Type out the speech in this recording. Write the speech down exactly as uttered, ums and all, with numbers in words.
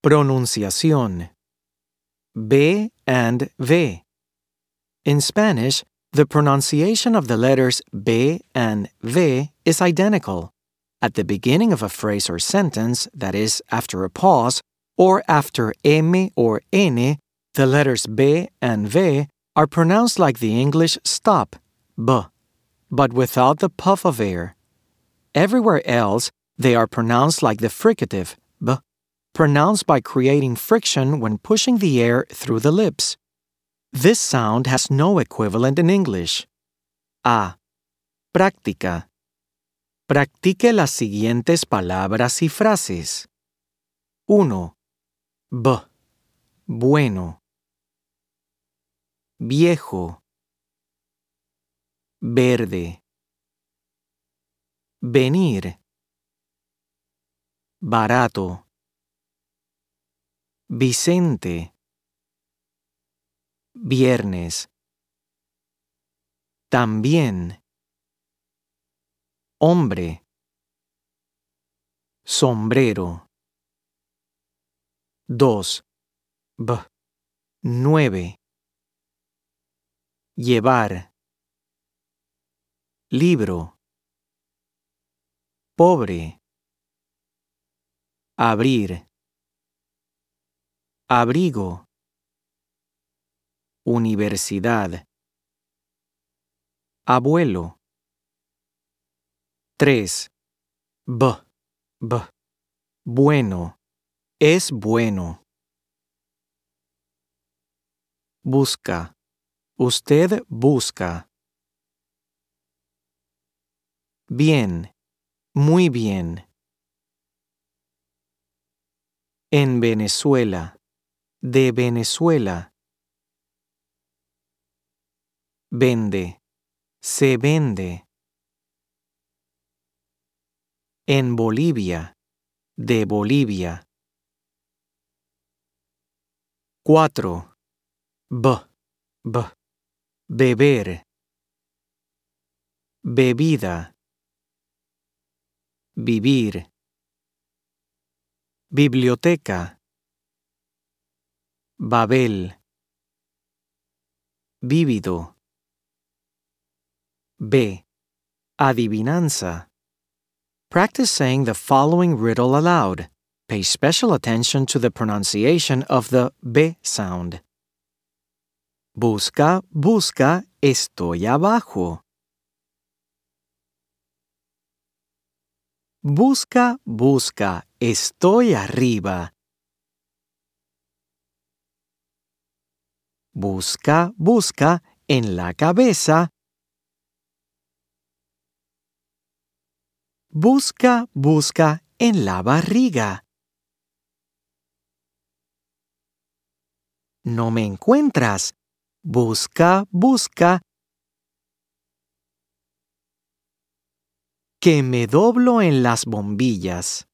Pronunciación. B and V. In Spanish, the pronunciation of the letters B and V is identical. At the beginning of a phrase or sentence, that is, after a pause, or after M or N, the letters B and V are pronounced like the English stop, B, but without the puff of air. Everywhere else, they are pronounced like the fricative, B, pronounced by creating friction when pushing the air through the lips. This sound has no equivalent in English. A. Práctica. Practique las siguientes palabras y frases. uno. B. Bueno. Viejo. Verde. Venir. Barato. Vicente. Viernes. También. Hombre. Sombrero. dos. B. Nueve. Llevar. Libro. Pobre. Abrir. Abrigo. Universidad. Abuelo. tres. B. B. Bueno. Es bueno. Busca. Usted busca. Bien. Muy bien. En Venezuela. De Venezuela. Vende. Se vende. En Bolivia. De Bolivia. cuatro. B. B. Beber. Bebida. Vivir. Biblioteca. Babel. Vívido. B. Adivinanza. Practice saying the following riddle aloud. Pay special attention to the pronunciation of the B sound. Busca, busca, estoy abajo. Busca, busca, estoy arriba. Busca, busca, en la cabeza. Busca, busca, en la barriga. No me encuentras. Busca, busca. Que me doblo en las bombillas.